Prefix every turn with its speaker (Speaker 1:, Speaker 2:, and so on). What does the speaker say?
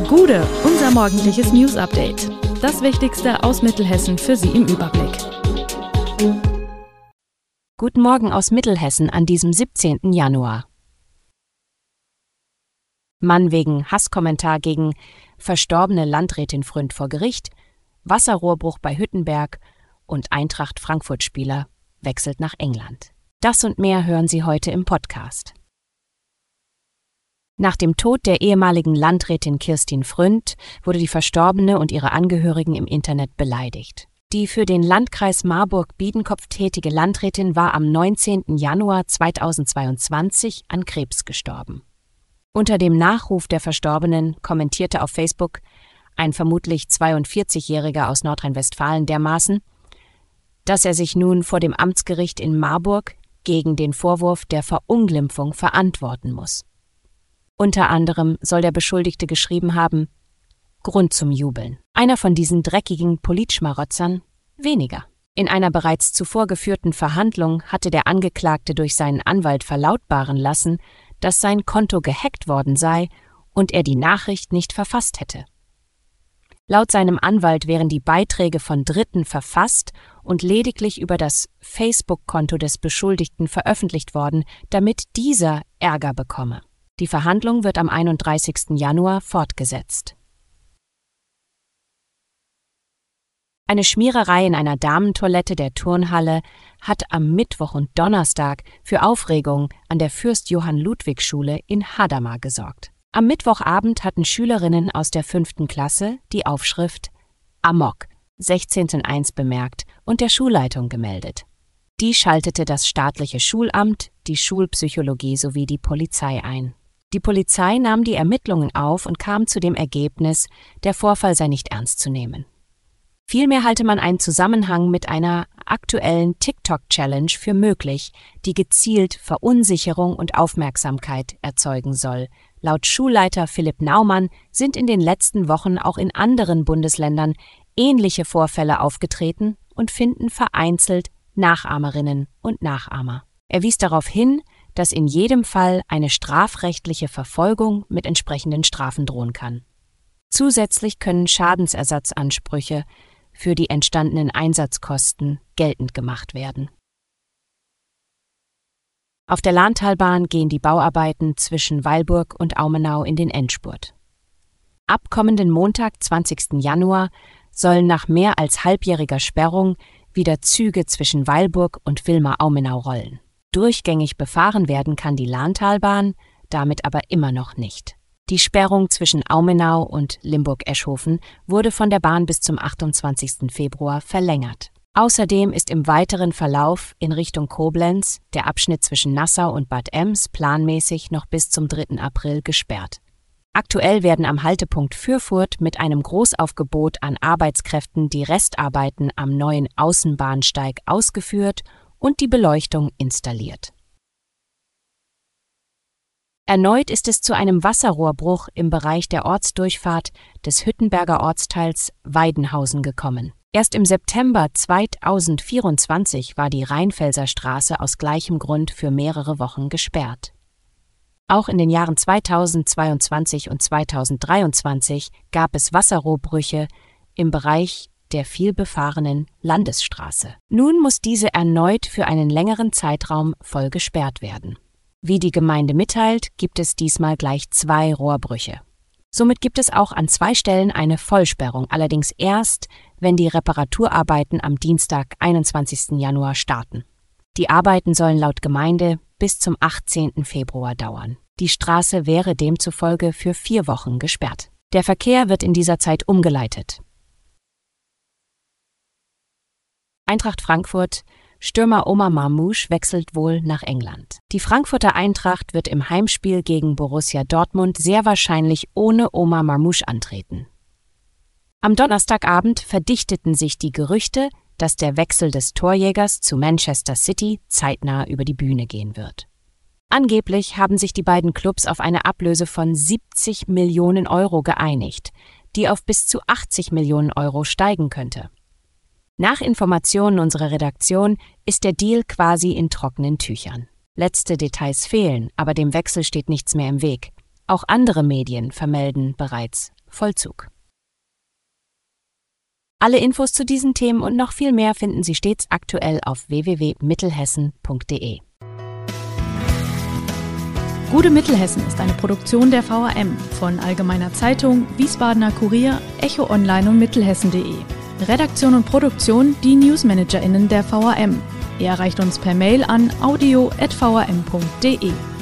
Speaker 1: Gude, unser morgendliches News-Update. Das Wichtigste aus Mittelhessen für Sie im Überblick.
Speaker 2: Guten Morgen aus Mittelhessen an diesem 17. Januar. Mann wegen Hasskommentar gegen verstorbene Landrätin Fründ vor Gericht, Wasserrohrbruch bei Hüttenberg und Eintracht Frankfurt-Spieler wechselt nach England. Das und mehr hören Sie heute im Podcast. Nach dem Tod der ehemaligen Landrätin Kirstin Fründ wurde die Verstorbene und ihre Angehörigen im Internet beleidigt. Die für den Landkreis Marburg-Biedenkopf tätige Landrätin war am 19. Januar 2022 an Krebs gestorben. Unter dem Nachruf der Verstorbenen kommentierte auf Facebook ein vermutlich 42-Jähriger aus Nordrhein-Westfalen dermaßen, dass er sich nun vor dem Amtsgericht in Marburg gegen den Vorwurf der Verunglimpfung verantworten muss. Unter anderem soll der Beschuldigte geschrieben haben: Grund zum Jubeln. Einer von diesen dreckigen Politschmarotzern? Weniger. In einer bereits zuvor geführten Verhandlung hatte der Angeklagte durch seinen Anwalt verlautbaren lassen, dass sein Konto gehackt worden sei und er die Nachricht nicht verfasst hätte. Laut seinem Anwalt wären die Beiträge von Dritten verfasst und lediglich über das Facebook-Konto des Beschuldigten veröffentlicht worden, damit dieser Ärger bekomme. Die Verhandlung wird am 31. Januar fortgesetzt. Eine Schmiererei in einer Damentoilette der Turnhalle hat am Mittwoch und Donnerstag für Aufregung an der Fürst-Johann-Ludwig-Schule in Hadamar gesorgt. Am Mittwochabend hatten Schülerinnen aus der 5. Klasse die Aufschrift Amok 16.1 bemerkt und der Schulleitung gemeldet. Die schaltete das staatliche Schulamt, die Schulpsychologie sowie die Polizei ein. Die Polizei nahm die Ermittlungen auf und kam zu dem Ergebnis, der Vorfall sei nicht ernst zu nehmen. Vielmehr halte man einen Zusammenhang mit einer aktuellen TikTok-Challenge für möglich, die gezielt Verunsicherung und Aufmerksamkeit erzeugen soll. Laut Schulleiter Philipp Naumann sind in den letzten Wochen auch in anderen Bundesländern ähnliche Vorfälle aufgetreten und finden vereinzelt Nachahmerinnen und Nachahmer. Er wies darauf hin, dass in jedem Fall eine strafrechtliche Verfolgung mit entsprechenden Strafen drohen kann. Zusätzlich können Schadensersatzansprüche für die entstandenen Einsatzkosten geltend gemacht werden. Auf der Lahntalbahn gehen die Bauarbeiten zwischen Weilburg und Aumenau in den Endspurt. Ab kommenden Montag, 20. Januar, sollen nach mehr als halbjähriger Sperrung wieder Züge zwischen Weilburg und Villmar-Aumenau rollen. Durchgängig befahren werden kann die Lahntalbahn, damit aber immer noch nicht. Die Sperrung zwischen Aumenau und Limburg-Eschhofen wurde von der Bahn bis zum 28. Februar verlängert. Außerdem ist im weiteren Verlauf in Richtung Koblenz der Abschnitt zwischen Nassau und Bad Ems planmäßig noch bis zum 3. April gesperrt. Aktuell werden am Haltepunkt Fürfurt mit einem Großaufgebot an Arbeitskräften die Restarbeiten am neuen Außenbahnsteig ausgeführt und die Beleuchtung installiert. Erneut ist es zu einem Wasserrohrbruch im Bereich der Ortsdurchfahrt des Hüttenberger Ortsteils Weidenhausen gekommen. Erst im September 2024 war die Rheinfelser Straße aus gleichem Grund für mehrere Wochen gesperrt. Auch in den Jahren 2022 und 2023 gab es Wasserrohrbrüche im Bereich der vielbefahrenen Landesstraße. Nun muss diese erneut für einen längeren Zeitraum voll gesperrt werden. Wie die Gemeinde mitteilt, gibt es diesmal gleich 2 Rohrbrüche. Somit gibt es auch an 2 Stellen eine Vollsperrung, allerdings erst, wenn die Reparaturarbeiten am Dienstag, 21. Januar starten. Die Arbeiten sollen laut Gemeinde bis zum 18. Februar dauern. Die Straße wäre demzufolge für 4 Wochen gesperrt. Der Verkehr wird in dieser Zeit umgeleitet. Eintracht Frankfurt: Stürmer Omar Marmoush wechselt wohl nach England. Die Frankfurter Eintracht wird im Heimspiel gegen Borussia Dortmund sehr wahrscheinlich ohne Omar Marmoush antreten. Am Donnerstagabend verdichteten sich die Gerüchte, dass der Wechsel des Torjägers zu Manchester City zeitnah über die Bühne gehen wird. Angeblich haben sich die beiden Clubs auf eine Ablöse von 70 Millionen Euro geeinigt, die auf bis zu 80 Millionen Euro steigen könnte. Nach Informationen unserer Redaktion ist der Deal quasi in trockenen Tüchern. Letzte Details fehlen, aber dem Wechsel steht nichts mehr im Weg. Auch andere Medien vermelden bereits Vollzug. Alle Infos zu diesen Themen und noch viel mehr finden Sie stets aktuell auf www.mittelhessen.de.
Speaker 1: Gute Mittelhessen ist eine Produktion der VRM von Allgemeiner Zeitung, Wiesbadener Kurier, Echo Online und Mittelhessen.de. Redaktion und Produktion die NewsmanagerInnen der VRM. Ihr erreicht uns per Mail an audio@vrm.de.